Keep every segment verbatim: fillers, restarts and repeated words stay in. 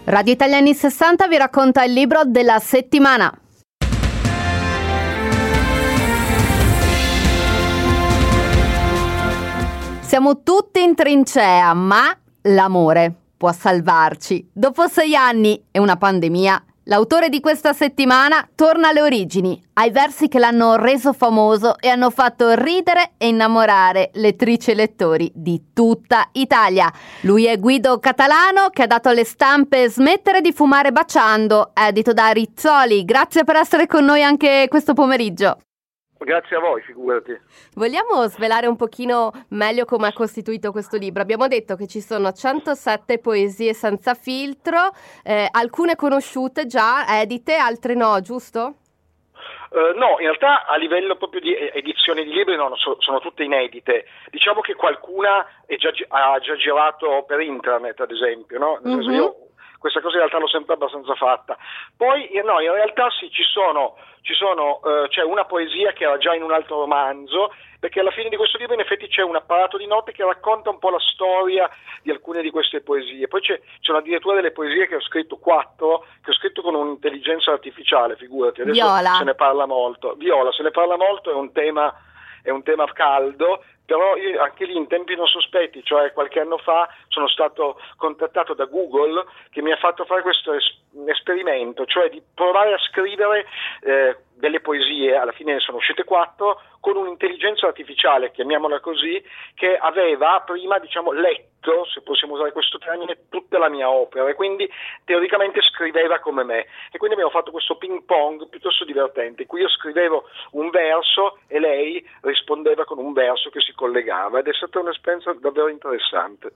Radio Italia anni sessanta vi racconta il libro della settimana. Siamo tutti in trincea, ma l'amore può salvarci. Dopo sei anni e una pandemia, l'autore di questa settimana torna alle origini, ai versi che l'hanno reso famoso e hanno fatto ridere e innamorare lettrici e lettori di tutta Italia. Lui è Guido Catalano, che ha dato alle stampe Smettere di fumare baciando, edito da Rizzoli. Grazie per essere con noi anche questo pomeriggio. Grazie a voi, figurati. Vogliamo svelare un pochino meglio come è costituito questo libro? Abbiamo detto che ci sono centosette poesie senza filtro, eh, alcune conosciute già, edite, altre no, giusto? Uh, no, in realtà a livello proprio di edizioni di libri no, so, sono tutte inedite. Diciamo che qualcuna è già, ha già girato per internet, ad esempio, no? Nel senso, Mm-hmm. io questa cosa in realtà l'ho sempre abbastanza fatta. Poi no, in realtà sì, ci sono, ci sono uh, c'è una poesia che era già in un altro romanzo, perché alla fine di questo libro in effetti c'è un apparato di note che racconta un po' la storia di alcune di queste poesie. Poi c'è, c'è addirittura delle poesie che ho scritto, quattro, che ho scritto con un'intelligenza artificiale, figurati. Adesso Viola. se ne parla molto. Viola, se ne parla molto, è un tema, è un tema caldo. Però io anche lì in tempi non sospetti, cioè qualche anno fa, sono stato contattato da Google che mi ha fatto fare questo es- esperimento, cioè di provare a scrivere eh, delle poesie, alla fine ne sono uscite quattro, con un'intelligenza artificiale, chiamiamola così, che aveva prima, diciamo, letto, se possiamo usare questo termine, tutta la mia opera, e quindi teoricamente scriveva come me. E quindi abbiamo fatto questo ping pong piuttosto divertente, in cui io scrivevo un verso e lei rispondeva con un verso che si collegava, ed è stata un'esperienza davvero interessante.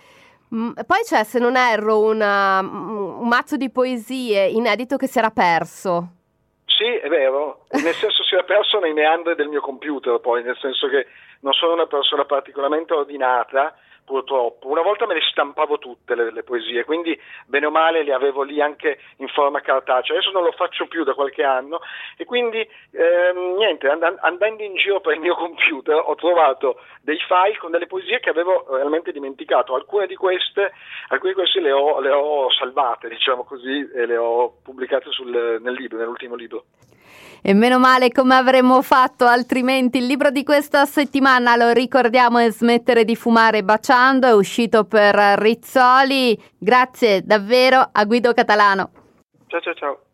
Mm, poi c'è, se non erro, una, un mazzo di poesie inedito che si era perso. Sì, è vero, nel senso si era perso nei meandri del mio computer, poi, nel senso che non sono una persona particolarmente ordinata, purtroppo. Una volta me le stampavo tutte le, le poesie, quindi bene o male le avevo lì anche in forma cartacea. Adesso non lo faccio più da qualche anno e quindi ehm, niente, and- andando in giro per il mio computer ho trovato dei file con delle poesie che avevo realmente dimenticato. Alcune di queste, alcune di queste le ho, le ho salvate, diciamo così, e le ho pubblicate sul, nel libro, nell'ultimo libro. E meno male, come avremmo fatto altrimenti. Il libro di questa settimana, lo ricordiamo, è Smettere di fumare baciando, è uscito per Rizzoli. Grazie davvero a Guido Catalano. Ciao ciao ciao.